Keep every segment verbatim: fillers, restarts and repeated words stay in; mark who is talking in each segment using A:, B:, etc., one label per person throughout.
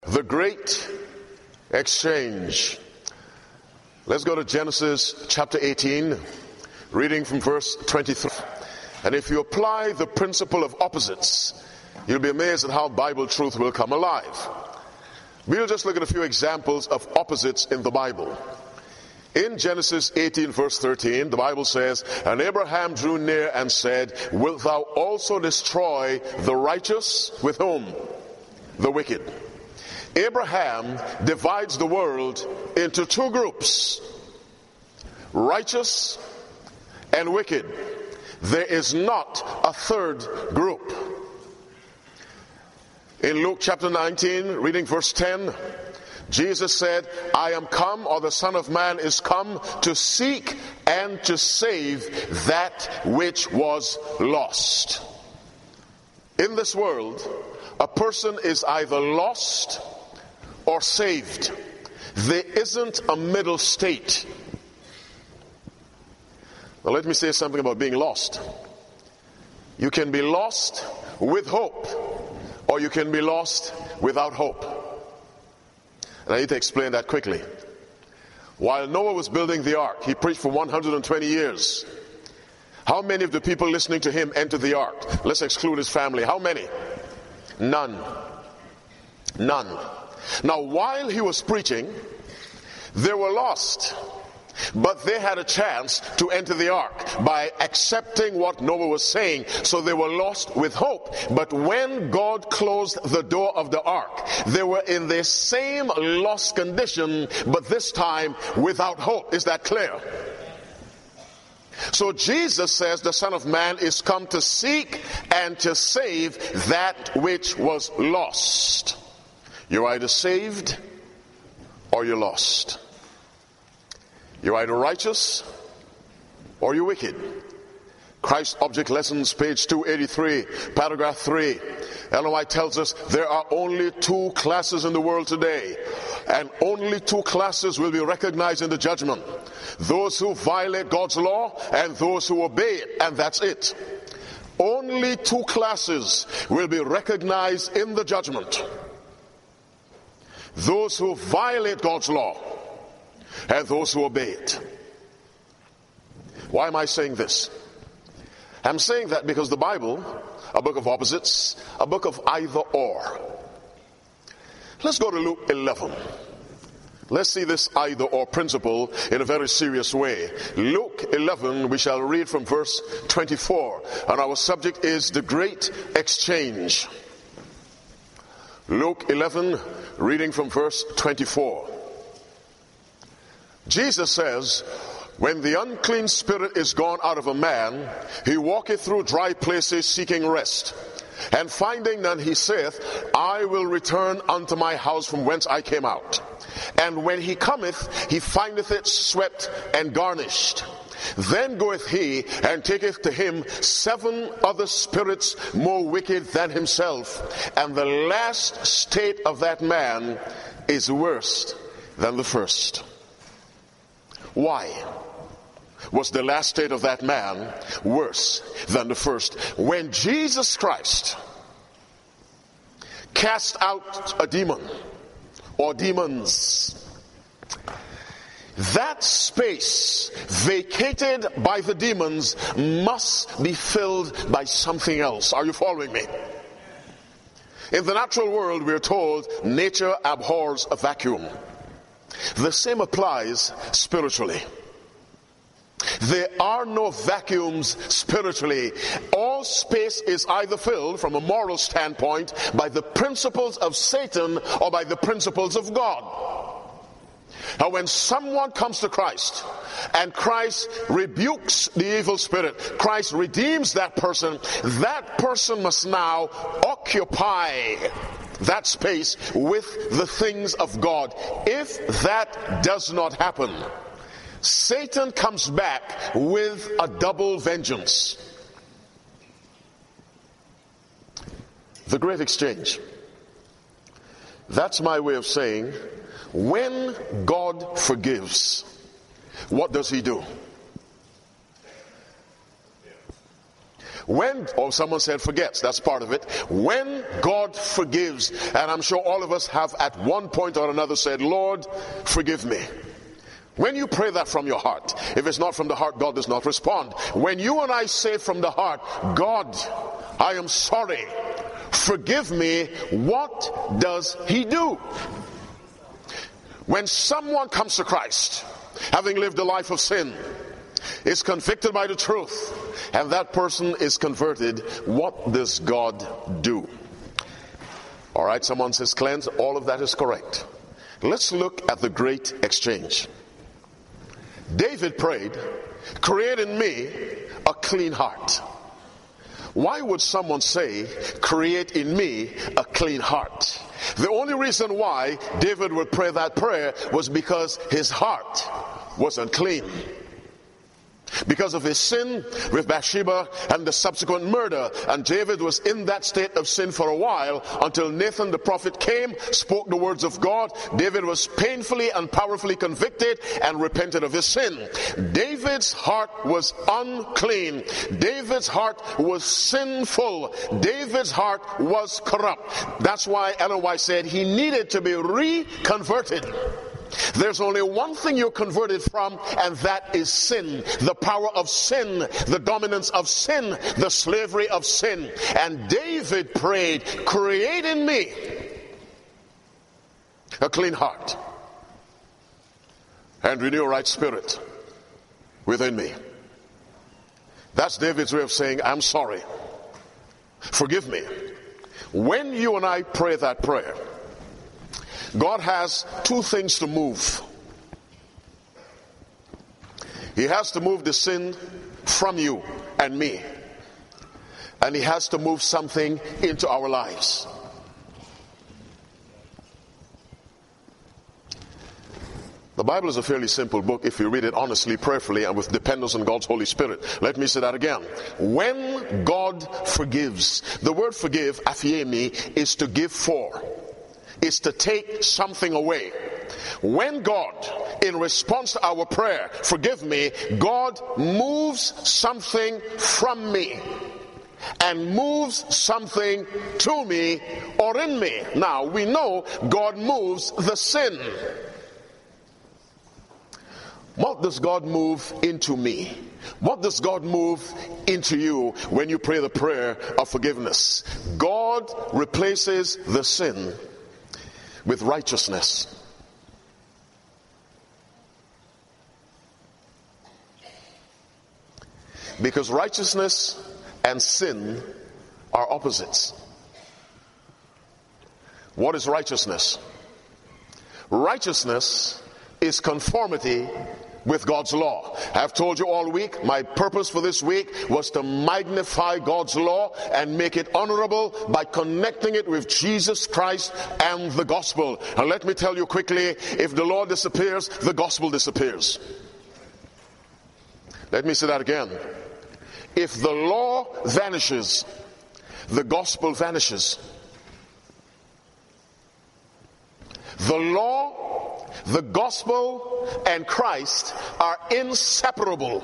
A: The Great Exchange. Let's go to Genesis chapter eighteen, reading from verse twenty-three. And if you apply the principle of opposites, you'll be amazed at how Bible truth will come alive. We'll just look at a few examples of opposites in the Bible. In Genesis eighteen verse thirteen, the Bible says, "And Abraham drew near and said, Wilt thou also destroy the righteous with whom? The wicked." Abraham divides the world into two groups, righteous and wicked. There is not a third group. In Luke chapter nineteen, reading verse ten, Jesus said, "I am come," or the Son of Man is come, "to seek and to save that which was lost." In this world, a person is either lost or saved. There isn't a middle state. Now let me say something about being lost. You can be lost with hope, or you can be lost without hope. And I need to explain that quickly. While Noah was building the ark, he preached for one hundred twenty years. How many of the people listening to him entered the ark? Let's exclude his family. How many? None. None. Now, while he was preaching, they were lost. But they had a chance to enter the ark by accepting what Noah was saying. So they were lost with hope. But when God closed the door of the ark, they were in the same lost condition, but this time without hope. Is that clear? So Jesus says the Son of Man is come to seek and to save that which was lost. You're either saved or you're lost. You're either righteous or you're wicked. Christ Object Lessons, page two eighty-three, paragraph three. Ellen White tells us there are only two classes in the world today, and only two classes will be recognized in the judgment. Those who violate God's law and those who obey it, and that's it. Only two classes will be recognized in the judgment. Those who violate God's law and those who obey it. Why am I saying this? I'm saying that because the Bible, a book of opposites, a book of either or. Let's go to Luke eleven. Let's see this either or principle in a very serious way. Luke eleven, we shall read from verse twenty-four, and our subject is the Great Exchange. Luke eleven, reading from verse twenty-four. Jesus says, "When the unclean spirit is gone out of a man, he walketh through dry places seeking rest. And finding none, he saith, I will return unto my house from whence I came out. And when he cometh, he findeth it swept and garnished. Then goeth he and taketh to him seven other spirits more wicked than himself. And the last state of that man is worse than the first." Why was the last state of that man worse than the first? When Jesus Christ cast out a demon or demons, that space vacated by the demons must be filled by something else. Are you following me? In the natural world, we're told nature abhors a vacuum. The same applies spiritually. There are no vacuums spiritually. All space is either filled, from a moral standpoint, by the principles of Satan or by the principles of God. Now, when someone comes to Christ and Christ rebukes the evil spirit, Christ redeems that person, that person must now occupy that space with the things of God. If that does not happen, Satan comes back with a double vengeance. The Great Exchange. That's my way of saying, when God forgives, what does he do? When, or someone said forgets, that's part of it. When God forgives, and I'm sure all of us have at one point or another said, Lord, forgive me. When you pray that from your heart, if it's not from the heart, God does not respond. When you and I say from the heart, God, I am sorry, forgive me, what does he do? When someone comes to Christ, having lived a life of sin, is convicted by the truth, and that person is converted, what does God do? All right, someone says cleanse. All of that is correct. Let's look at the great exchange. David prayed, create in me a clean heart. Why would someone say, create in me a clean heart? The only reason why David would pray that prayer was because his heart was unclean. Because of his sin with Bathsheba and the subsequent murder. And David was in that state of sin for a while until Nathan the prophet came, spoke the words of God. David was painfully and powerfully convicted and repented of his sin. David's heart was unclean. David's heart was sinful. David's heart was corrupt. That's why Ellen White said he needed to be reconverted. There's only one thing you're converted from, and that is sin. The power of sin, the dominance of sin, the slavery of sin. And David prayed, create in me a clean heart and renew a right spirit within me. That's David's way of saying, I'm sorry. Forgive me. When you and I pray that prayer, God has two things to move. He has to move the sin from you and me. And he has to move something into our lives. The Bible is a fairly simple book if you read it honestly, prayerfully, and with dependence on God's Holy Spirit. Let me say that again. When God forgives, the word forgive, aphiemi, is to give for. Is to take something away. When God, in response to our prayer, forgive me, God moves something from me and moves something to me or in me. Now, we know God moves the sin. What does God move into me? What does God move into you when you pray the prayer of forgiveness? God replaces the sin with righteousness. Because righteousness and sin are opposites. What is righteousness? Righteousness is conformity with God's law. I've told you all week, my purpose for this week was to magnify God's law and make it honorable by connecting it with Jesus Christ and the gospel. And let me tell you quickly, if the law disappears, the gospel disappears. Let me say that again. If the law vanishes, the gospel vanishes. The law, the gospel, and Christ are inseparable.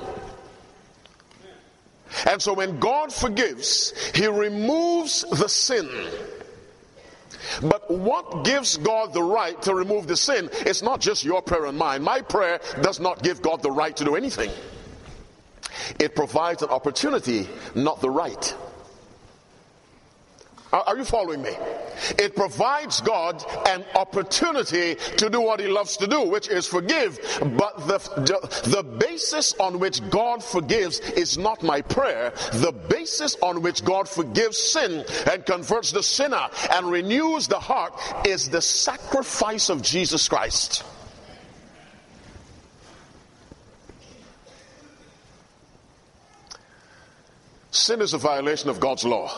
A: And so when God forgives, he removes the sin. But what gives God the right to remove the sin is not just your prayer and mine. My prayer does not give God the right to do anything. It provides an opportunity, not the right. Are you following me? It provides God an opportunity to do what he loves to do, which is forgive. But the, the, the basis on which God forgives is not my prayer. The basis on which God forgives sin and converts the sinner and renews the heart is the sacrifice of Jesus Christ. Sin is a violation of God's law.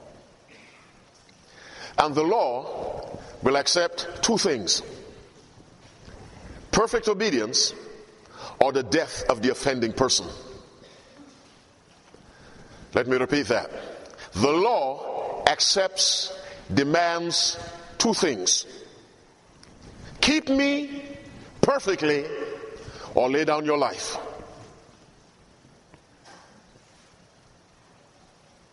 A: And the law will accept two things: perfect obedience or the death of the offending person. Let me repeat that. The law accepts, demands two things: keep me perfectly or lay down your life.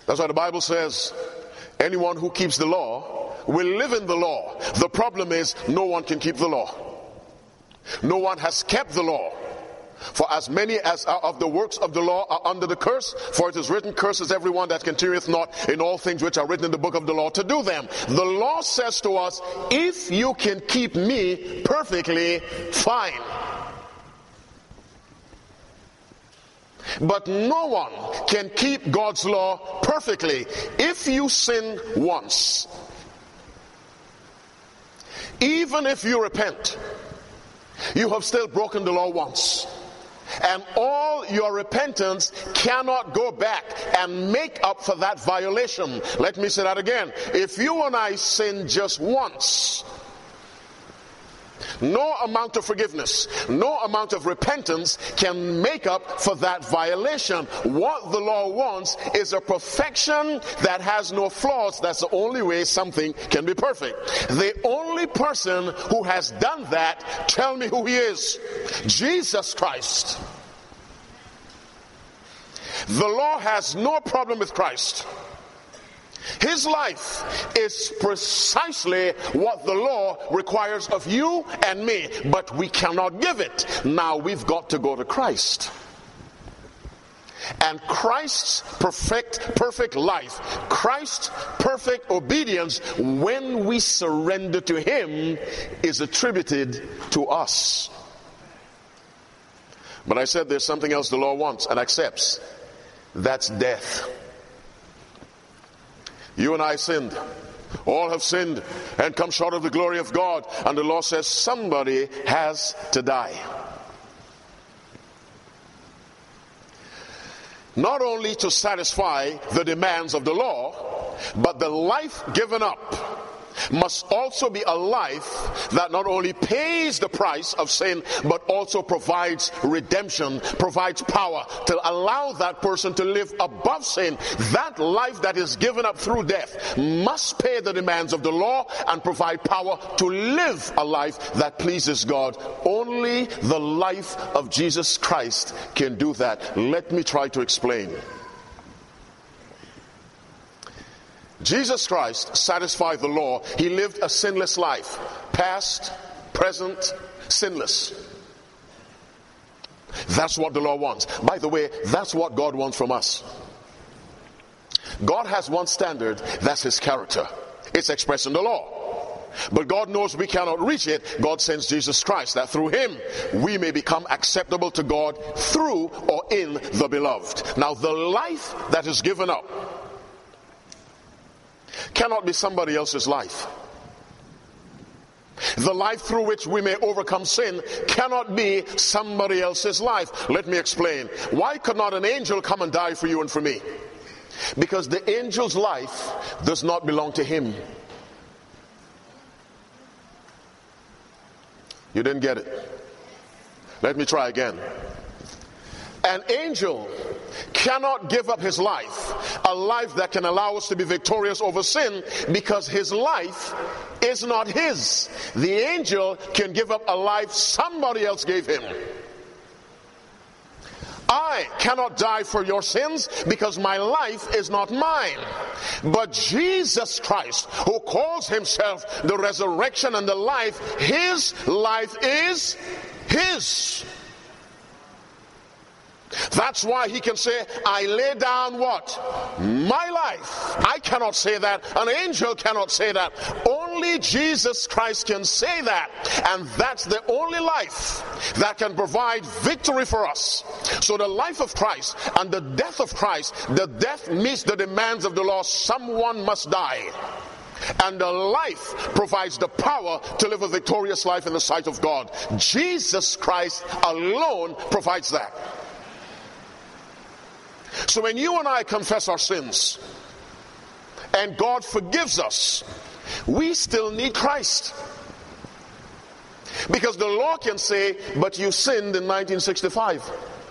A: That's why the Bible says anyone who keeps the law will live in the law. The problem is no one can keep the law. No one has kept the law. For as many as are of the works of the law are under the curse, for it is written, curses everyone that continueth not in all things which are written in the book of the law to do them. The law says to us, if you can keep me perfectly, fine. But no one can keep God's law perfectly. If you sin once, even if you repent, you have still broken the law once. And all your repentance cannot go back and make up for that violation. Let me say that again. If you and I sin just once, no amount of forgiveness, no amount of repentance can make up for that violation. What the law wants is a perfection that has no flaws. That's the only way something can be perfect. The only person who has done that, tell me who he is. Jesus Christ. The law has no problem with Christ. His life is precisely what the law requires of you and me, but we cannot give it. Now we've got to go to Christ. And Christ's perfect, perfect life, Christ's perfect obedience, when we surrender to him, is attributed to us. But I said there's something else the law wants and accepts. That's death. You and I sinned. All have sinned and come short of the glory of God. And the law says somebody has to die. Not only to satisfy the demands of the law, but the life given up must also be a life that not only pays the price of sin, but also provides redemption, provides power to allow that person to live above sin. That life that is given up through death must pay the demands of the law and provide power to live a life that pleases God. Only the life of Jesus Christ can do that. Let me try to explain. Jesus Christ satisfied the law. He lived a sinless life. Past, present, sinless. That's what the law wants. By the way, that's what God wants from us. God has one standard, that's his character. It's expressed in the law. But God knows we cannot reach it. God sends Jesus Christ, that through him we may become acceptable to God through or in the beloved. Now the life that is given up cannot be somebody else's life. The life through which we may overcome sin cannot be somebody else's life. Let me explain. Why could not an angel come and die for you and for me? Because the angel's life does not belong to him. You didn't get it. Let me try again. An angel cannot give up his life, a life that can allow us to be victorious over sin, because his life is not his. The angel can give up a life somebody else gave him. I cannot die for your sins because my life is not mine. But Jesus Christ, who calls himself the resurrection and the life, his life is his. That's why he can say, I lay down what? My life. I cannot say that. An angel cannot say that. Only Jesus Christ can say that. And that's the only life that can provide victory for us. So the life of Christ and the death of Christ, the death meets the demands of the law. Someone must die. And the life provides the power to live a victorious life in the sight of God. Jesus Christ alone provides that. So when you and I confess our sins and God forgives us, we still need Christ. Because the law can say, but you sinned in nineteen sixty-five.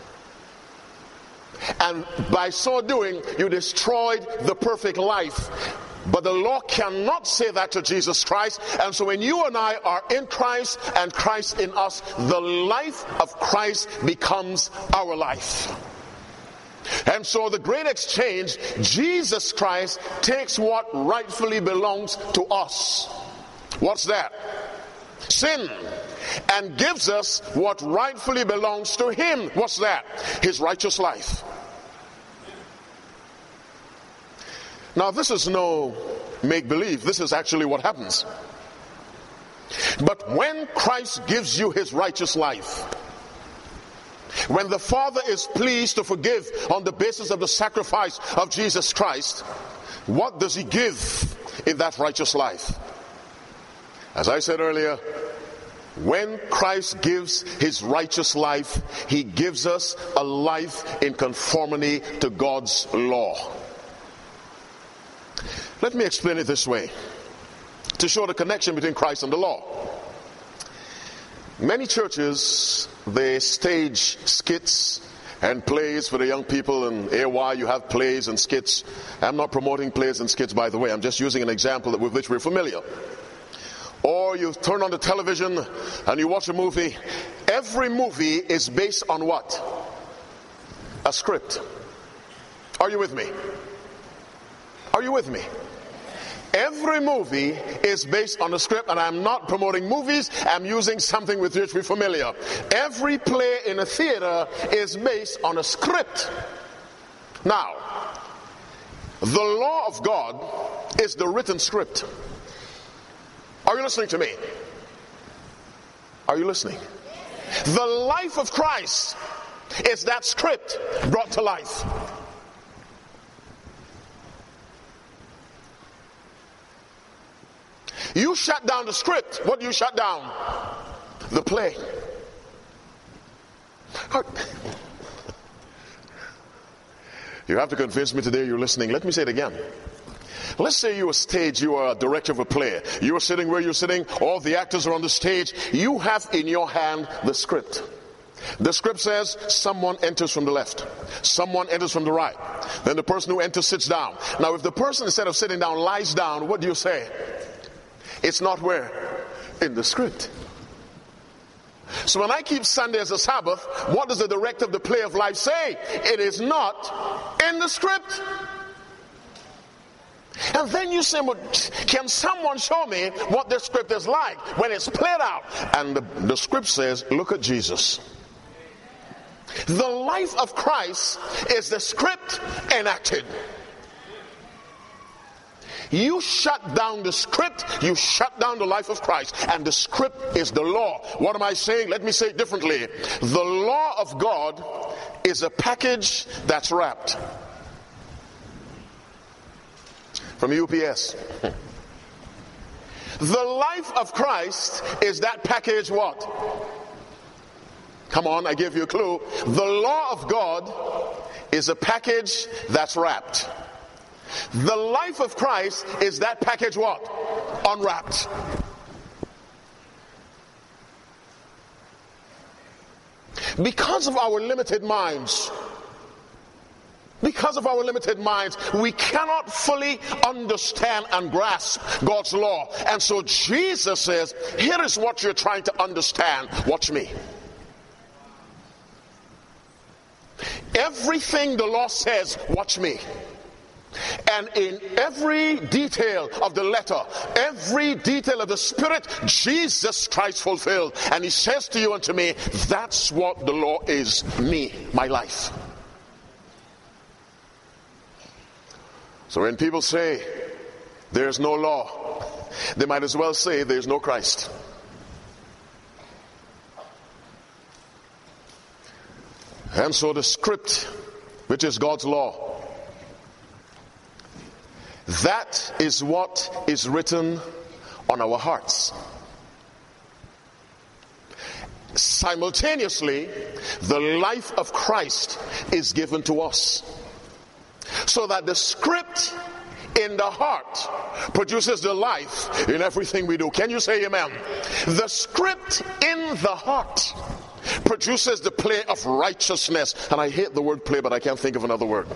A: And by so doing, you destroyed the perfect life. But the law cannot say that to Jesus Christ. And so when you and I are in Christ and Christ in us, the life of Christ becomes our life. And so the great exchange, Jesus Christ takes what rightfully belongs to us. What's that? Sin. And gives us what rightfully belongs to him. What's that? His righteous life. Now this is no make-believe. This is actually what happens. But when Christ gives you his righteous life, when the Father is pleased to forgive on the basis of the sacrifice of Jesus Christ, what does he give in that righteous life? As I said earlier, when Christ gives his righteous life, he gives us a life in conformity to God's law. Let me explain it this way, to show the connection between Christ and the law. Many churches, they stage skits and plays for the young people, and A Y you have plays and skits. I'm not promoting plays and skits, by the way. I'm just using an example with which we're familiar. Or you turn on the television and you watch a movie. Every movie is based on what? A script. Are you with me? Are you with me? Every movie is based on a script, and I'm not promoting movies. I'm using something with which we're familiar. Every play in a theater is based on a script. Now, the law of God is the written script. Are you listening to me? Are you listening? The life of Christ is that script brought to life. You shut down the script. What do you shut down? The play. You have to convince me today you're listening. Let me say it again. Let's say you're a stage, you are a director of a play. You're sitting where you're sitting, all the actors are on the stage. You have in your hand the script. The script says someone enters from the left, someone enters from the right. Then the person who enters sits down. Now if the person, instead of sitting down, lies down, what do you say? It's not where? In the script. So when I keep Sunday as a Sabbath, what does the director of the play of life say? It is not in the script. And then you say, well, can someone show me what this script is like when it's played out? And the, the script says, look at Jesus. The life of Christ is the script enacted. You shut down the script, you shut down the life of Christ, and the script is the law. What am I saying? Let me say it differently. The law of God is a package that's wrapped. From U P S. The life of Christ is that package what? Come on, I give you a clue. The law of God is a package that's wrapped. The life of Christ is that package what? Unwrapped. Because of our limited minds, because of our limited minds, we cannot fully understand and grasp God's law. And so Jesus says, here is what you're trying to understand. Watch me. Everything the law says, watch me. And in every detail of the letter, every detail of the Spirit, Jesus Christ fulfilled. And he says to you and to me, that's what the law is. Me, my life. So when people say there's no law, they might as well say there's no Christ. And so the script, which is God's law, that is what is written on our hearts. Simultaneously, the life of Christ is given to us. So that the script in the heart produces the life in everything we do. Can you say amen? The script in the heart produces the play of righteousness. And I hate the word play, but I can't think of another word.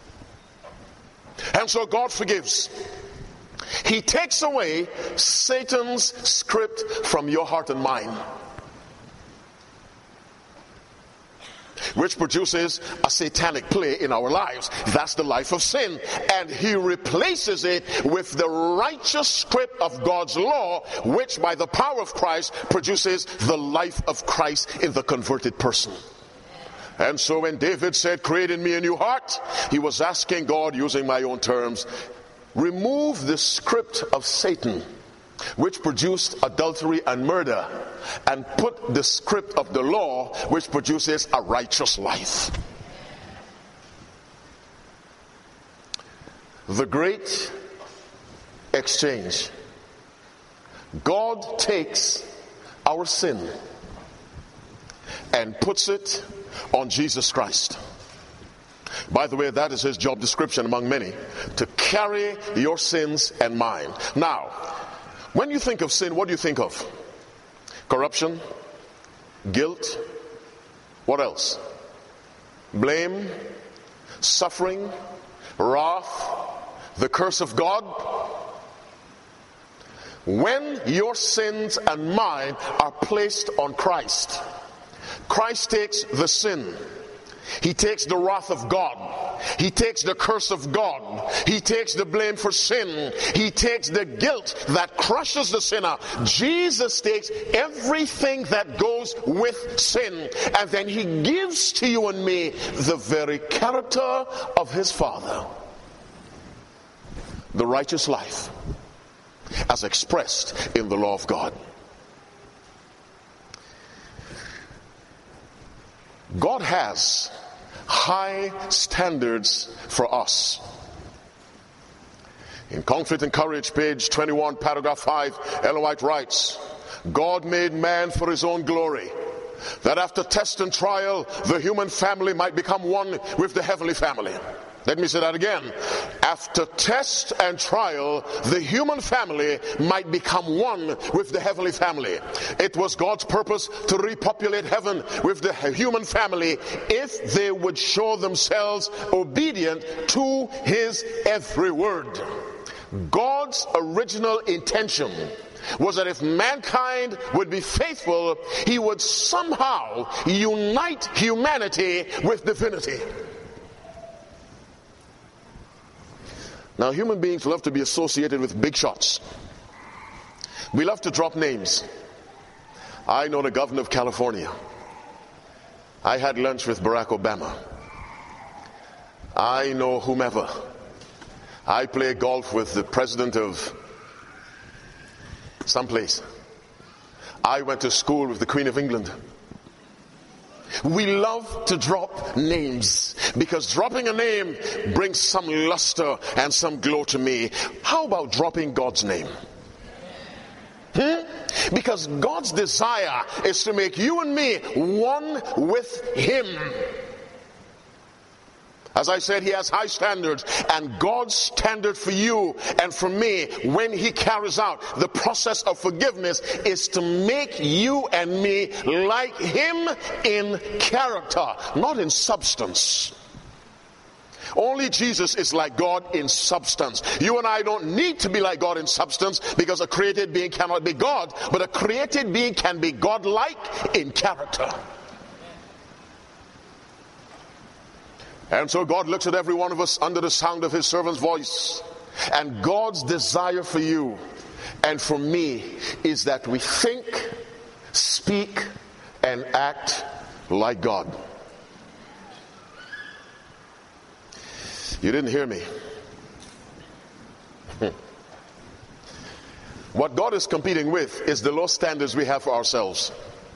A: And so God forgives. He takes away Satan's script from your heart and mind. which produces a satanic play in our lives. That's the life of sin. And he replaces it with the righteous script of God's law, which by the power of Christ produces the life of Christ in the converted person. And so when David said, create in me a new heart, he was asking God, using my own terms, remove the script of Satan, which produced adultery and murder, and put the script of the law, which produces a righteous life. The great exchange. God takes our sin and puts it on Jesus Christ. By the way, that is his job description among many, to carry your sins and mine. Now, when you think of sin, what do you think of? Corruption, guilt, what else? Blame, suffering, wrath, the curse of God. When your sins and mine are placed on Christ, Christ takes the sin. He takes the wrath of God. He takes the curse of God. He takes the blame for sin. He takes the guilt that crushes the sinner. Jesus takes everything that goes with sin, and then he gives to you and me the very character of his Father. The righteous life as expressed in the law of God. God has high standards for us. In Conflict and Courage, page twenty-one, paragraph five, Ellen White writes, God made man for his own glory, that after test and trial, the human family might become one with the heavenly family. Let me say that again. After test and trial, the human family might become one with the heavenly family. It was God's purpose to repopulate heaven with the human family if they would show themselves obedient to his every word. God's original intention was that if mankind would be faithful, he would somehow unite humanity with divinity. Now, human beings love to be associated with big shots. We love to drop names. I know the governor of California. I had lunch with Barack Obama. I know whomever. I play golf with the president of someplace. I went to school with the Queen of England. We love to drop names because dropping a name brings some luster and some glow to me. How about dropping God's name? Hmm? Because God's desire is to make you and me one with him. As I said, he has high standards, and God's standard for you and for me when he carries out the process of forgiveness is to make you and me like him in character, not in substance. Only Jesus is like God in substance. You and I don't need to be like God in substance because a created being cannot be God, but a created being can be God-like in character. And so God looks at every one of us under the sound of his servant's voice. And God's desire for you and for me is that we think, speak, and act like God. You didn't hear me. What God is competing with is the low standards we have for ourselves.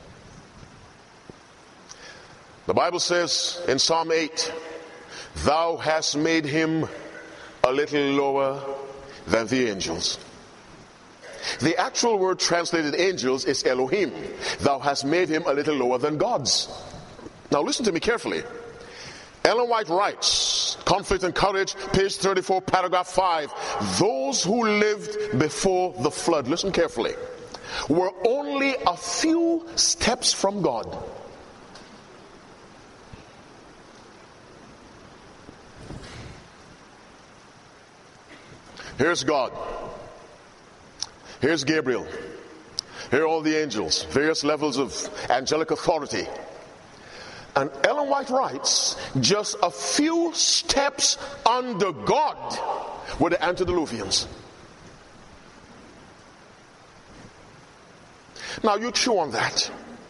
A: The Bible says in Psalm eight, thou hast made him a little lower than the angels. The actual word translated angels is Elohim. Thou hast made him a little lower than gods. Now listen to me carefully. Ellen White writes, Conflict and Courage, page thirty-four, paragraph five. Those who lived before the flood, listen carefully, were only a few steps from God. Here's God. Here's Gabriel. Here are all the angels, various levels of angelic authority. And Ellen White writes, just a few steps under God were the antediluvians. Now you chew on that.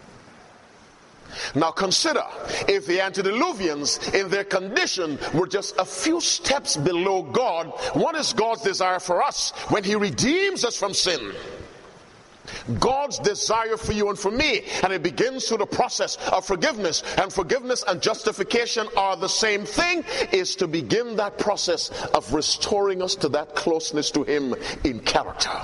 A: Now consider, if the antediluvians in their condition were just a few steps below God, what is God's desire for us when he redeems us from sin? God's desire for you and for me, and it begins through the process of forgiveness, and forgiveness and justification are the same thing, is to begin that process of restoring us to that closeness to him in character.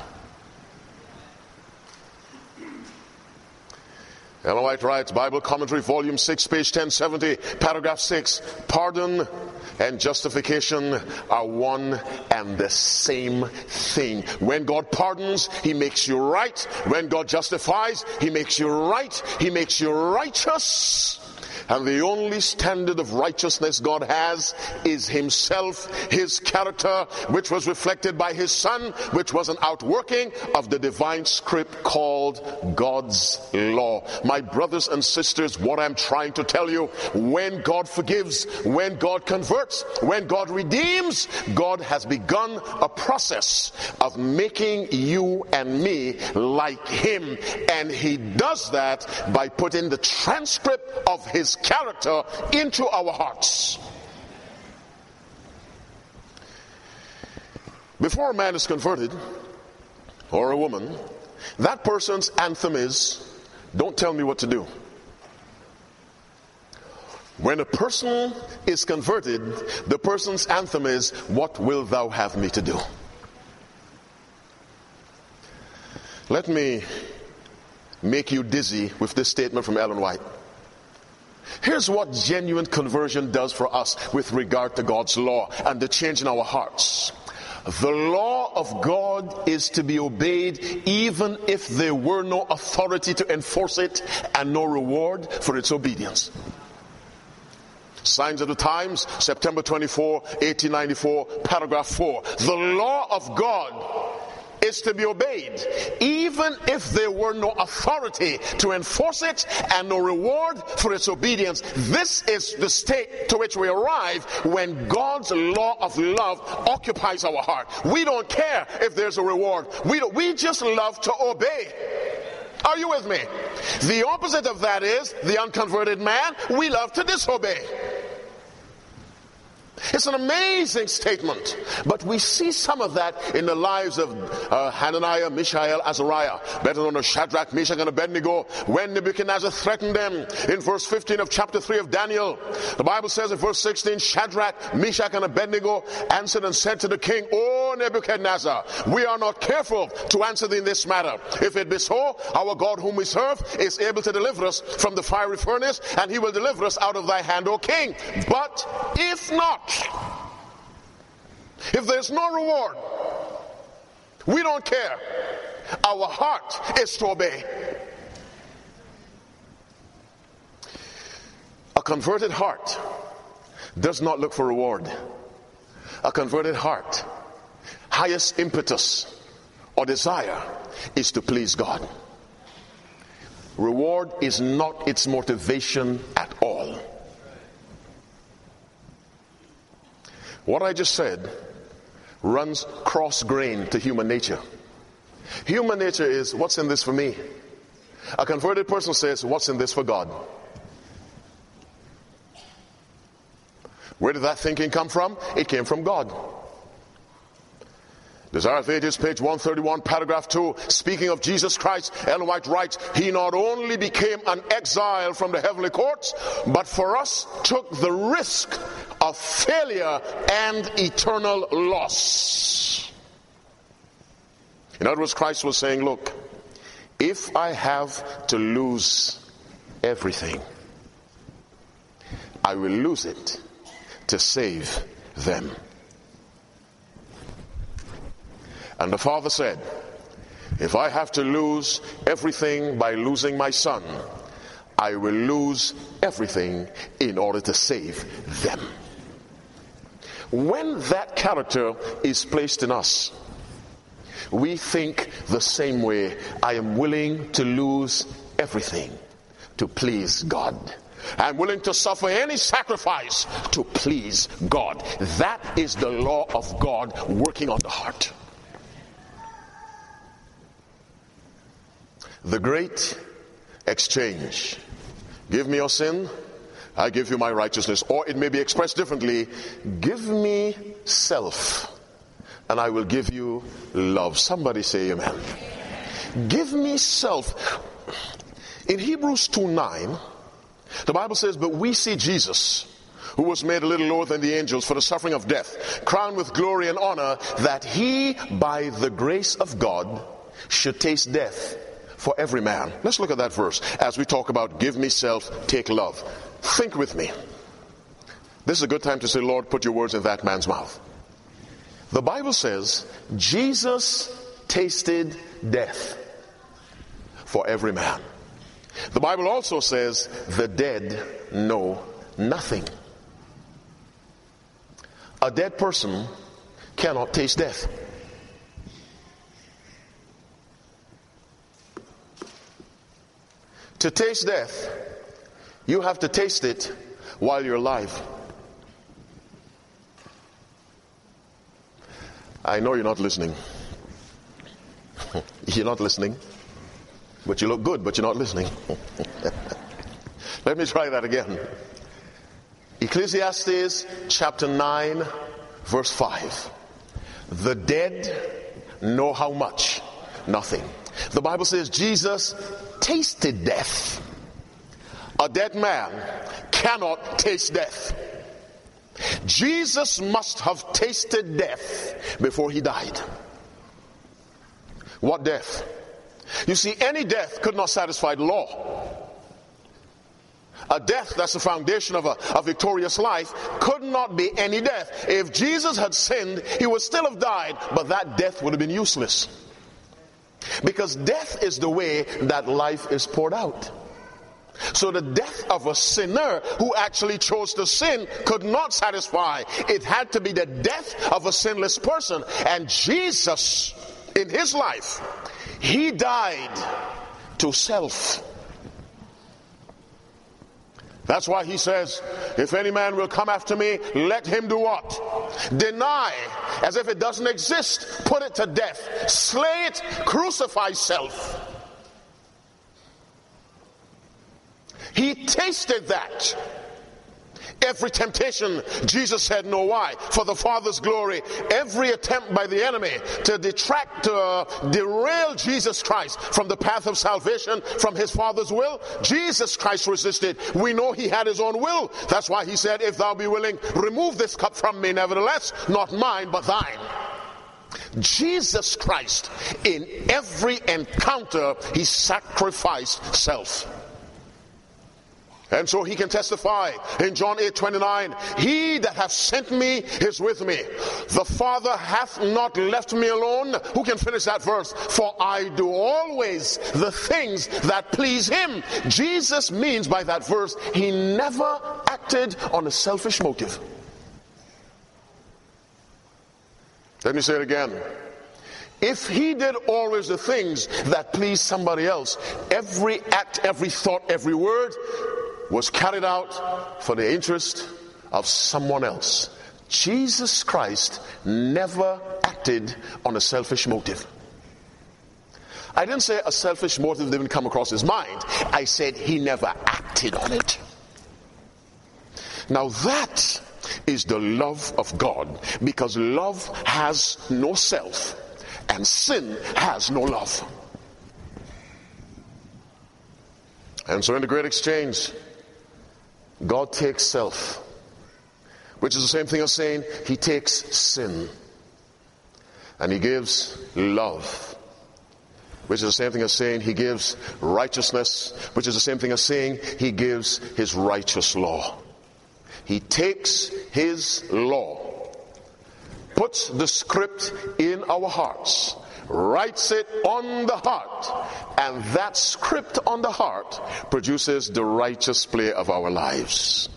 A: Ellen White writes, Bible Commentary, Volume six, page ten seventy, paragraph six, pardon and justification are one and the same thing. When God pardons, he makes you right. When God justifies, he makes you right. He makes you righteous. And the only standard of righteousness God has is himself, his character, which was reflected by his Son, which was an outworking of the divine script called God's law. My brothers and sisters, what I'm trying to tell you, when God forgives, when God converts, when God redeems, God has begun a process of making you and me like him. And he does that by putting the transcript of his character into our hearts. Before a man is converted, or a woman, that person's anthem is, don't tell me what to do. When a person is converted, the person's anthem is, what wilt thou have me to do? Let me make you dizzy with this statement from Ellen White. Here's what genuine conversion does for us with regard to God's law and the change in our hearts. The law of God is to be obeyed even if there were no authority to enforce it and no reward for its obedience. Signs of the Times, September twenty-fourth, eighteen ninety-four, paragraph four. The law of God is to be obeyed even if there were no authority to enforce it and no reward for its obedience. This is the state to which we arrive when God's law of love occupies our heart. We don't care if there's a reward. We don't, we just love to obey. Are you with me? The opposite of that is the unconverted man. We love to disobey. It's an amazing statement, but we see some of that in the lives of uh, Hananiah, Mishael, Azariah, better known as Shadrach, Meshach, and Abednego, when Nebuchadnezzar threatened them. In verse fifteen of chapter three of Daniel, the Bible says in verse sixteen, Shadrach, Meshach, and Abednego answered and said to the king, O Nebuchadnezzar, we are not careful to answer thee in this matter. If it be so, our God whom we serve is able to deliver us from the fiery furnace, and he will deliver us out of thy hand, O king. But if not, if there's no reward, we don't care. Our heart is to obey. A converted heart does not look for reward. A converted heart, highest impetus or desire is to please God. Reward is not its motivation at all. What I just said runs cross-grain to human nature. Human nature is, what's in this for me? A converted person says, what's in this for God? Where did that thinking come from? It came from God. Desire of Ages, page one thirty-one, paragraph two, speaking of Jesus Christ, Ellen White writes, he not only became an exile from the heavenly courts, but for us took the risk of failure and eternal loss. In other words, Christ was saying, look, if I have to lose everything, I will lose it to save them. And the Father said, if I have to lose everything by losing my Son, I will lose everything in order to save them. When that character is placed in us, we think the same way. I am willing to lose everything to please God. I'm willing to suffer any sacrifice to please God. That is the law of God working on the heart. The great exchange. Give me your sin, I give you my righteousness. Or it may be expressed differently. Give me self, and I will give you love. Somebody say amen. Give me self. In Hebrews two nine, the Bible says, but we see Jesus, who was made a little lower than the angels for the suffering of death, crowned with glory and honor, that he, by the grace of God, should taste death for every man. Let's look at that verse as we talk about give me self, take love. Think with me. This is a good time to say, Lord, put your words in that man's mouth. The Bible says Jesus tasted death for every man. The Bible also says the dead know nothing. A dead person cannot taste death. To taste death, you have to taste it while you're alive. I know you're not listening. You're not listening. But you look good, but you're not listening. Let me try that again. Ecclesiastes chapter nine, verse five. The dead know how much? Nothing. The Bible says Jesus tasted death. A dead man cannot taste death. Jesus must have tasted death before he died. What death? You see, any death could not satisfy the law. A death that's the foundation of a, a victorious life could not be any death. If Jesus had sinned, he would still have died, but that death would have been useless. Because death is the way that life is poured out. So the death of a sinner who actually chose to sin could not satisfy. It had to be the death of a sinless person. And Jesus, in his life, he died to self. That's why he says, if any man will come after me, let him do what? Deny, as if it doesn't exist. Put it to death. Slay it. Crucify self. He tasted that. Every temptation, Jesus said no. Why? For the Father's glory. Every attempt by the enemy to detract, to uh, derail Jesus Christ from the path of salvation, from his Father's will, Jesus Christ resisted. We know he had his own will. That's why he said, if thou be willing, remove this cup from me. Nevertheless, not mine, but thine. Jesus Christ, in every encounter, he sacrificed self. And so he can testify in John eight twenty-nine, he that hath sent me is with me. The Father hath not left me alone. Who can finish that verse? For I do always the things that please him. Jesus means by that verse, he never acted on a selfish motive. Let me say it again. If he did always the things that please somebody else, every act, every thought, every word was carried out for the interest of someone else. Jesus Christ never acted on a selfish motive. I didn't say a selfish motive didn't come across his mind. I said he never acted on it. Now that is the love of God, because love has no self and sin has no love. And so in the great exchange, God takes self, which is the same thing as saying he takes sin, and he gives love, which is the same thing as saying he gives righteousness, which is the same thing as saying he gives his righteous law. He takes his law, puts the script in our hearts, writes it on the heart, and that script on the heart produces the righteous play of our lives.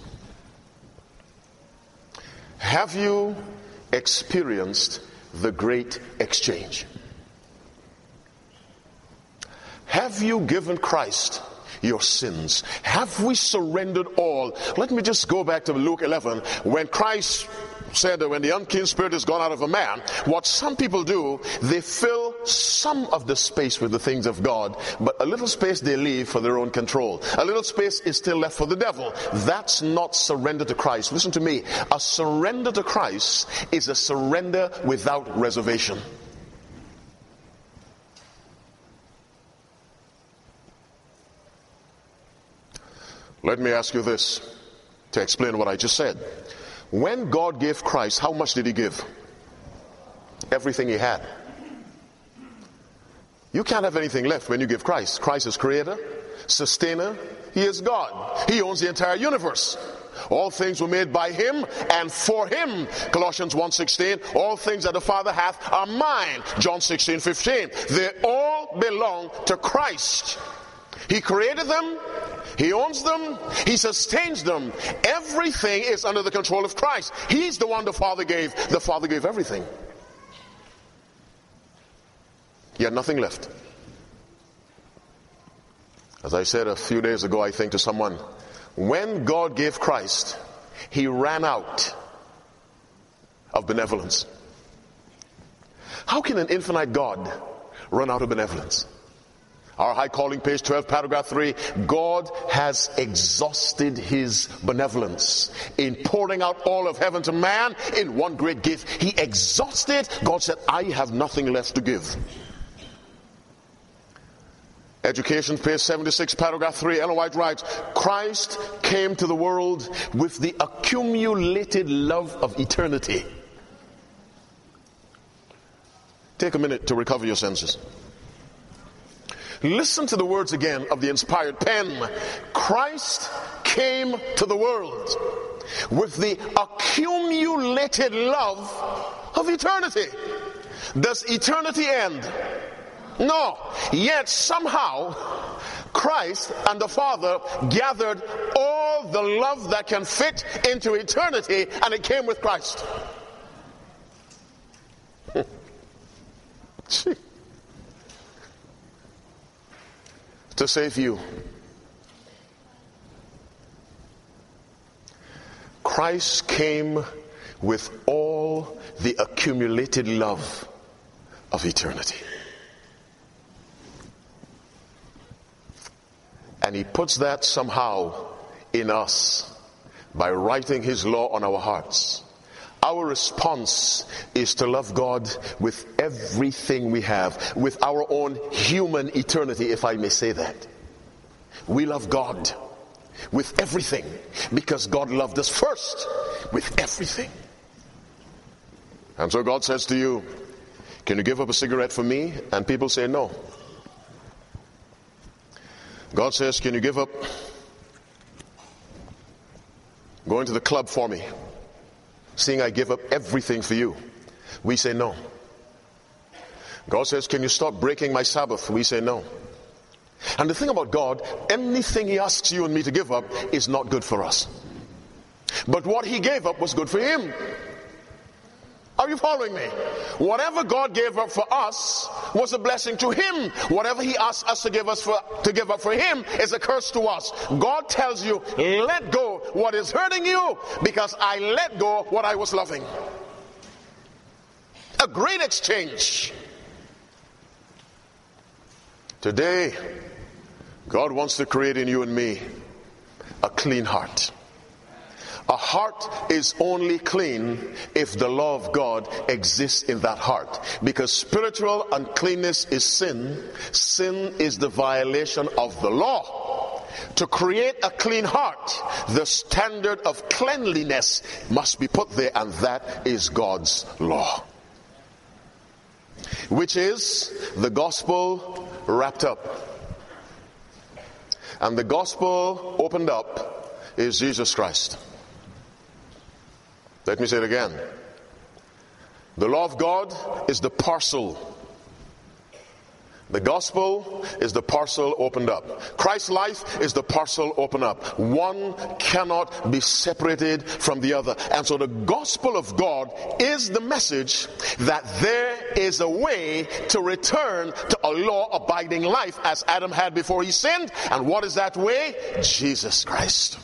A: Have you experienced the great exchange? Have you given Christ your sins? Have we surrendered all? Let me just go back to Luke eleven, when Christ said that when the unclean spirit is gone out of a man, what some people do, they fill some of the space with the things of God, but a little space they leave for their own control. A little space is still left for the devil. That's not surrender to Christ. Listen to me. A surrender to Christ is a surrender without reservation. Let me ask you this to explain what I just said. When God gave Christ, how much did he give? Everything he had. You can't have anything left when you give Christ. Christ is creator, sustainer. He is God. He owns the entire universe. All things were made by him and for him. Colossians one sixteen. All things that the Father hath are mine. John sixteen fifteen. They all belong to Christ. He created them. He owns them. He sustains them. Everything is under the control of Christ. He's the one the Father gave. The Father gave everything. He had nothing left. As I said a few days ago, I think, to someone, when God gave Christ, he ran out of benevolence. How can an infinite God run out of benevolence? Our high calling, page twelve, paragraph three, God has exhausted his benevolence in pouring out all of heaven to man in one great gift. He exhausted. God said, I have nothing left to give. Education, page seventy-six, paragraph three, Ellen White writes, Christ came to the world with the accumulated love of eternity. Take a minute to recover your senses. Listen to the words again of the inspired pen. Christ came to the world with the accumulated love of eternity. Does eternity end? No. Yet somehow Christ and the Father gathered all the love that can fit into eternity, and it came with Christ. To save you. Christ came with all the accumulated love of eternity. And he puts that somehow in us by writing his law on our hearts. Our response is to love God with everything we have, with our own human eternity, if I may say that. We love God with everything because God loved us first with everything. And so God says to you, can you give up a cigarette for me? And people say no. God says, can you give up going to the club for me? Seeing I give up everything for you. We say no. God says, can you stop breaking my Sabbath? We say no. And the thing about God, anything he asks you and me to give up is not good for us. But what he gave up was good for him. Are you following me? Whatever God gave up for us was a blessing to him. Whatever he asks us to give us for to give up for him is a curse to us. God tells you, let go what is hurting you because I let go what I was loving. A great exchange. Today, God wants to create in you and me a clean heart. A heart is only clean if the law of God exists in that heart. Because spiritual uncleanness is sin. Sin is the violation of the law. To create a clean heart, the standard of cleanliness must be put there, and that is God's law. Which is the gospel wrapped up. And the gospel opened up is Jesus Christ. Let me say it again. The law of God is the parcel. The gospel is the parcel opened up. Christ's life is the parcel opened up. One cannot be separated from the other. And so the gospel of God is the message that there is a way to return to a law-abiding life as Adam had before he sinned. And what is that way? Jesus Christ.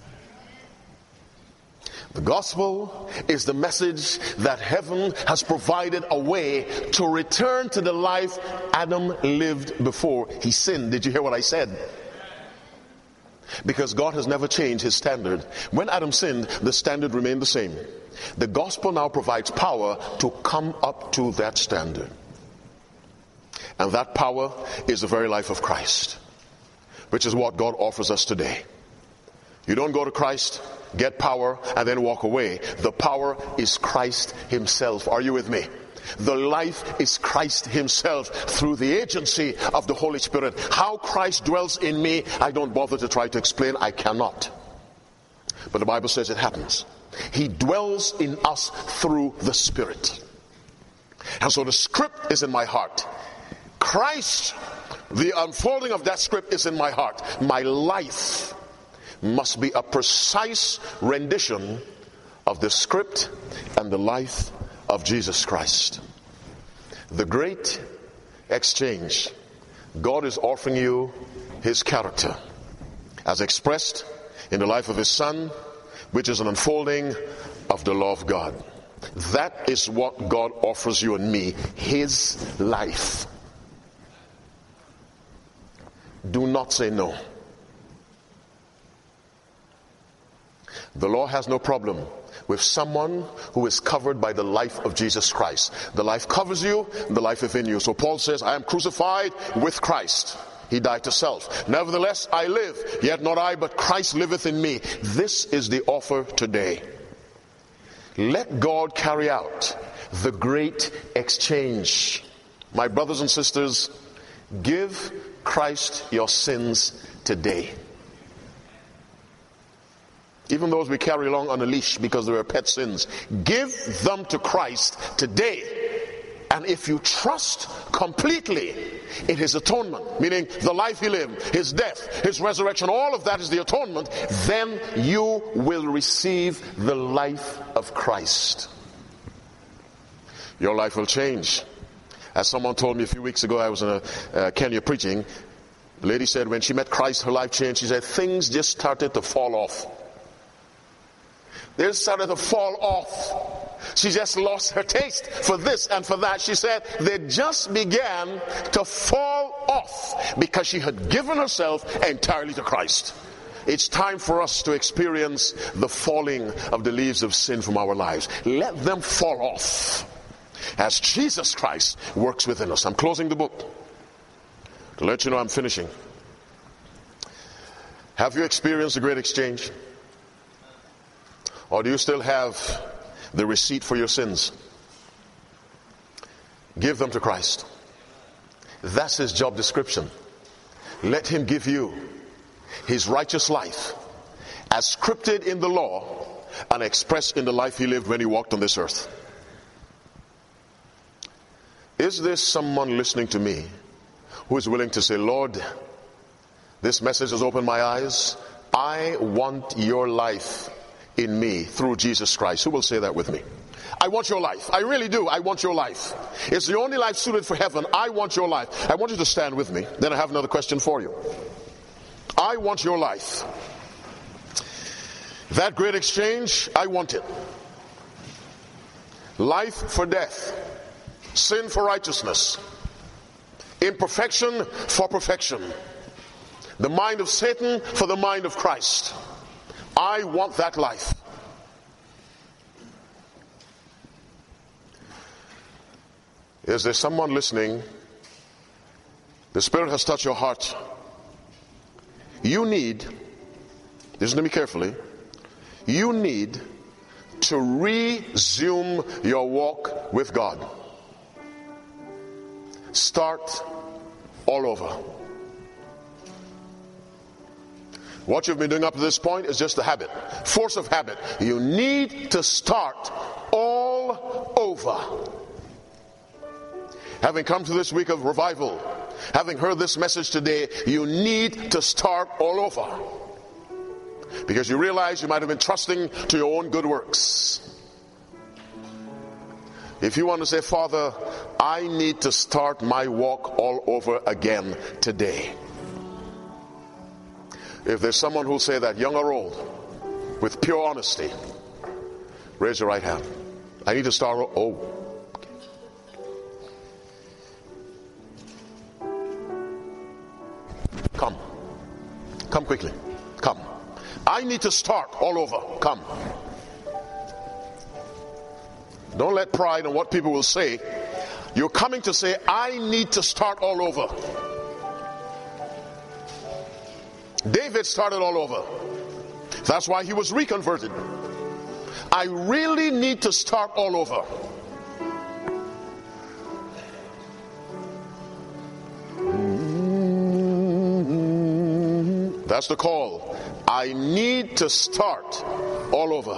A: The gospel is the message that heaven has provided a way to return to the life Adam lived before he sinned. Did you hear what I said? Because God has never changed his standard. When Adam sinned, the standard remained the same. The gospel now provides power to come up to that standard. And that power is the very life of Christ, which is what God offers us today. You don't go to Christ, get power, and then walk away. The power is Christ himself. Are you with me? The life is Christ himself through the agency of the Holy Spirit. How Christ dwells in me, I don't bother to try to explain. I cannot. But the Bible says it happens. He dwells in us through the Spirit. And so the script is in my heart. Christ, the unfolding of that script is in my heart. My life must be a precise rendition of the script and the life of Jesus Christ. The great exchange. God is offering you his character as expressed in the life of his Son, which is an unfolding of the law of God. That is what God offers you and me, his life. Do not say no. The law has no problem with someone who is covered by the life of Jesus Christ. The life covers you, the life is in you. So Paul says, I am crucified with Christ. He died to self. Nevertheless, I live, yet not I, but Christ liveth in me. This is the offer today. Let God carry out the great exchange. My brothers and sisters, give Christ your sins today. Even those we carry along on a leash because they are pet sins. Give them to Christ today. And if you trust completely in his atonement, meaning the life he lived, his death, his resurrection, all of that is the atonement, then you will receive the life of Christ. Your life will change. As someone told me a few weeks ago, I was in a, uh, Kenya preaching. The lady said when she met Christ, her life changed. She said things just started to fall off. They started to fall off. She just lost her taste for this and for that. She said they just began to fall off because she had given herself entirely to Christ. It's time for us to experience the falling of the leaves of sin from our lives. Let them fall off as Jesus Christ works within us. I'm closing the book to let you know I'm finishing. Have you experienced the great exchange? Or do you still have the receipt for your sins? Give them to Christ. That's his job description. Let him give you his righteous life as scripted in the law and expressed in the life he lived when he walked on this earth. Is there someone listening to me who is willing to say, Lord, this message has opened my eyes. I want your life in me through Jesus Christ. Who will say that with me? I want your life. I really do. I want your life. It's the only life suited for heaven. I want your life. I want you to stand with me. Then I have another question for you. I want your life. That great exchange, I want it. Life for death. Sin for righteousness. Imperfection for perfection. The mind of Satan for the mind of Christ. I want that life. Is there someone listening? The Spirit has touched your heart. You need, listen to me carefully, you need to resume your walk with God. Start all over. What you've been doing up to this point is just a habit. Force of habit. You need to start all over. Having come to this week of revival, having heard this message today, you need to start all over. Because you realize you might have been trusting to your own good works. If you want to say, Father, I need to start my walk all over again today. If there's someone who'll say that, young or old, with pure honesty, raise your right hand. I need to start. Oh. Come. Come quickly. Come. I need to start all over. Come. Don't let pride and what people will say. You're coming to say, I need to start all over. David started all over. That's why he was reconverted. I really need to start all over. That's the call. I need to start all over.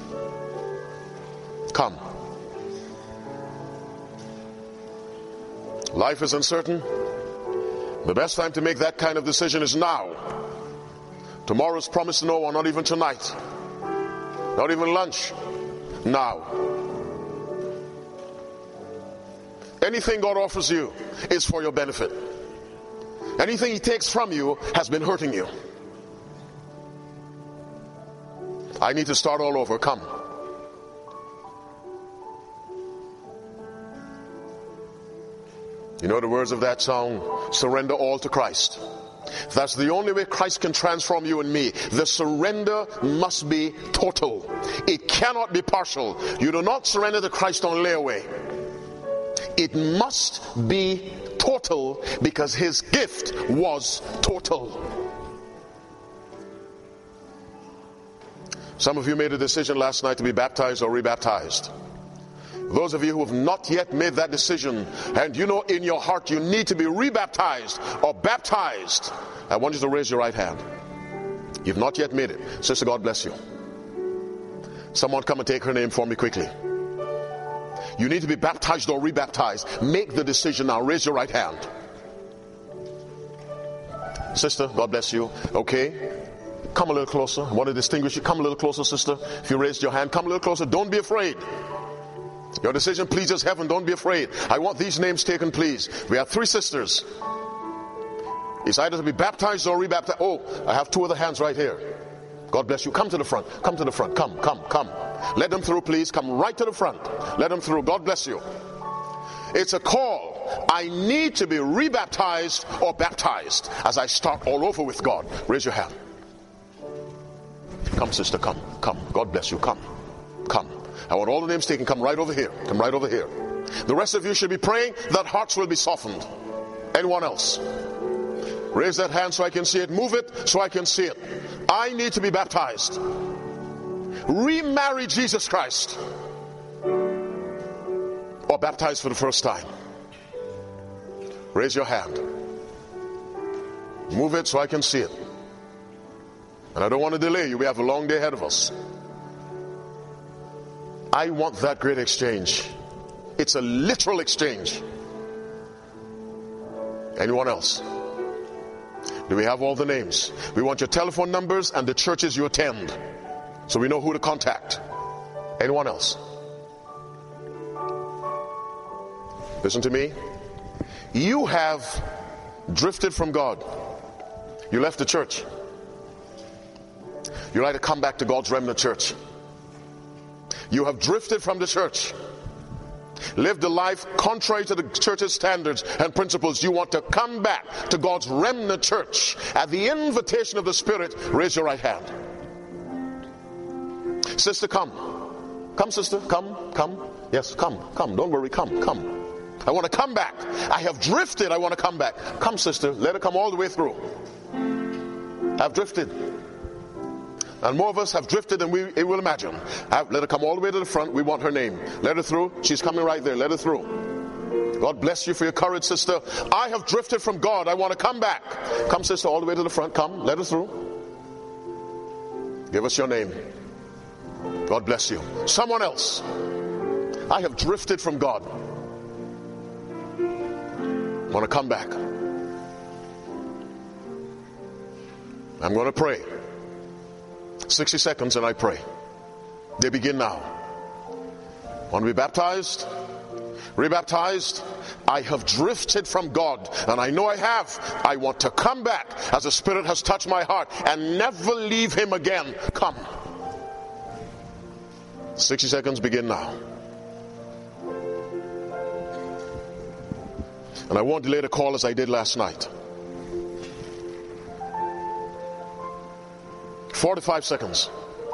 A: Come. Life is uncertain. The best time to make that kind of decision is now. Tomorrow's promised to no one, not even tonight. Not even lunch. Now. Anything God offers you is for your benefit. Anything He takes from you has been hurting you. I need to start all over. Come. You know the words of that song? Surrender all to Christ. That's the only way Christ can transform you and me. The surrender must be total. It cannot be partial. You do not surrender to Christ on layaway. It must be total because His gift was total. Some of you made a decision last night to be baptized or rebaptized. Those of you who have not yet made that decision, and you know in your heart you need to be rebaptized or baptized, I want you to raise your right hand. You've not yet made it. Sister, God bless you. Someone come and take her name for me quickly. You need to be baptized or rebaptized. Make the decision now. Raise your right hand. Sister, God bless you. Okay. Come a little closer. I want to distinguish you. Come a little closer, sister. If you raised your hand, come a little closer. Don't be afraid. Your decision pleases heaven. Don't be afraid. I want these names taken, please. We have three sisters. It's either to be baptized or rebaptized. Oh, I have two other hands right here. God bless you. Come to the front. Come to the front. Come, come, come. Let them through, please. Come right to the front. Let them through. God bless you. It's a call. I need to be rebaptized or baptized as I start all over with God. Raise your hand. Come, sister. Come, come. God bless you. Come, come. I want all the names taken. Come right over here. Come right over here. The rest of you should be praying that hearts will be softened. Anyone else? Raise that hand so I can see it. Move it so I can see it. I need to be baptized. Remarry Jesus Christ. Or baptized for the first time. Raise your hand. Move it so I can see it. And I don't want to delay you. We have a long day ahead of us. I want that great exchange. It's a literal exchange. Anyone else? Do we have all the names? We want your telephone numbers and the churches you attend, so we know who to contact. Anyone else? Listen to me. You have drifted from God. You left the church. You'd like to come back to God's remnant church. You have drifted from the church. Lived a life contrary to the church's standards and principles. You want to come back to God's remnant church. At the invitation of the Spirit, raise your right hand. Sister, come. Come, sister. Come, come. Yes, come, come. Don't worry. Come, come. I want to come back. I have drifted. I want to come back. Come, sister. Let her come all the way through. I've drifted. And more of us have drifted than we will imagine. Have, let her come all the way to the front. We want her name. Let her through. She's coming right there. Let her through. God bless you for your courage, sister. I have drifted from God. I want to come back. Come, sister, all the way to the front. Come. Let her through. Give us your name. God bless you. Someone else. I have drifted from God. I want to come back. I'm going to pray. sixty seconds and I pray. They begin now. Want to be baptized? Rebaptized? I have drifted from God, and I know I have. I want to come back as the Spirit has touched my heart and never leave Him again. Come. sixty seconds begin now. And I won't delay the call as I did last night. forty-five seconds.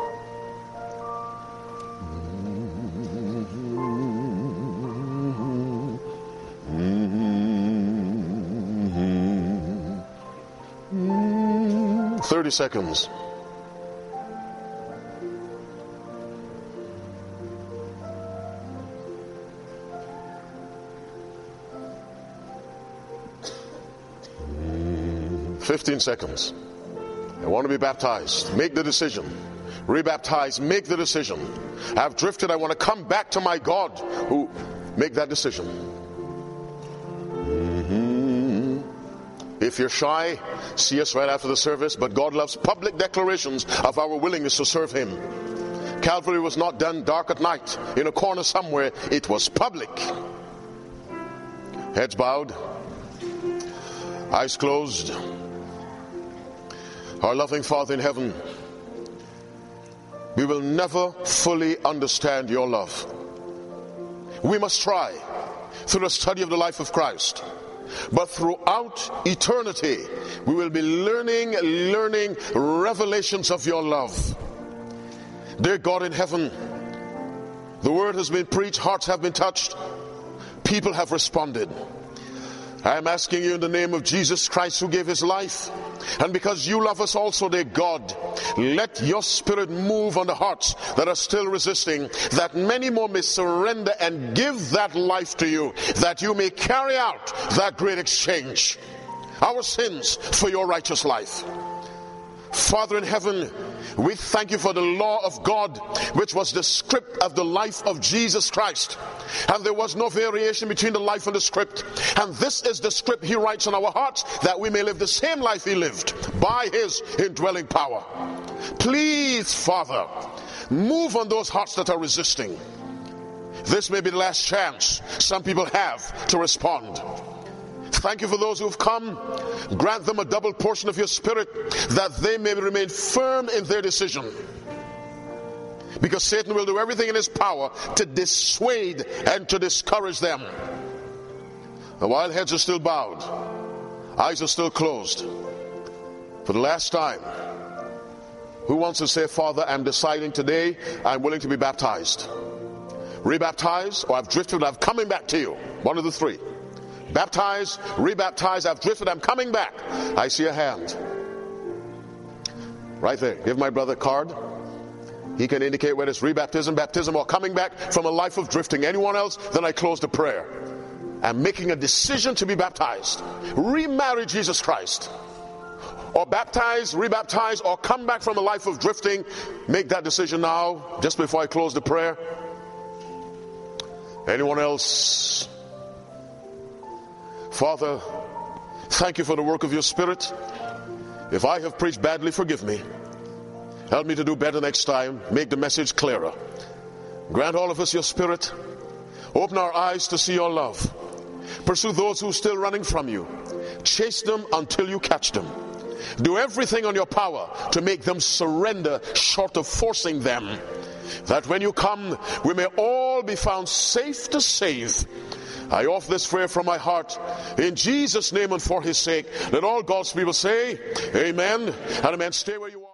A: thirty seconds. fifteen seconds. I want to be baptized. Make the decision. Rebaptize. Make the decision. I've drifted. I want to come back to my God. Who make that decision. Mm-hmm. If you're shy, see us right after the service. But God loves public declarations of our willingness to serve Him. Calvary was not done dark at night in a corner somewhere. It was public. Heads bowed. Eyes closed. Our loving Father in heaven, we will never fully understand your love. We must try through the study of the life of Christ. But throughout eternity, we will be learning, learning revelations of your love. Dear God in heaven, the word has been preached, hearts have been touched, people have responded. I am asking you in the name of Jesus Christ, who gave His life, and because you love us also, dear God, let your Spirit move on the hearts that are still resisting, that many more may surrender and give that life to you, that you may carry out that great exchange, our sins for your righteous life. Father in heaven, we thank you for the law of God, which was the script of the life of Jesus Christ. And there was no variation between the life and the script. And this is the script He writes on our hearts, that we may live the same life He lived by His indwelling power. Please, Father, move on those hearts that are resisting. This may be the last chance some people have to respond. Thank you for those who have come. Grant them a double portion of your Spirit, that they may remain firm in their decision. Because Satan will do everything in his power to dissuade and to discourage them. And while heads are still bowed, eyes are still closed, for the last time, who wants to say, Father, I'm deciding today I'm willing to be baptized? Rebaptized, or I've drifted, I'm coming back to you. One of the three. Baptize, rebaptize, I've drifted, I'm coming back. I see a hand. Right there. Give my brother a card. He can indicate whether it's rebaptism, baptism, or coming back from a life of drifting. Anyone else? Then I close the prayer. I'm making a decision to be baptized. Remarry Jesus Christ. Or baptize, rebaptize, or come back from a life of drifting. Make that decision now, just before I close the prayer. Anyone else? Father, thank you for the work of your Spirit. If I have preached badly, forgive me. Help me to do better next time. Make the message clearer. Grant all of us your Spirit. Open our eyes to see your love. Pursue those who are still running from you. Chase them until you catch them. Do everything on your power to make them surrender, short of forcing them, that when you come, we may all be found safe to save. I offer this prayer from my heart in Jesus' name and for His sake. Let all God's people say amen and amen. Stay where you are.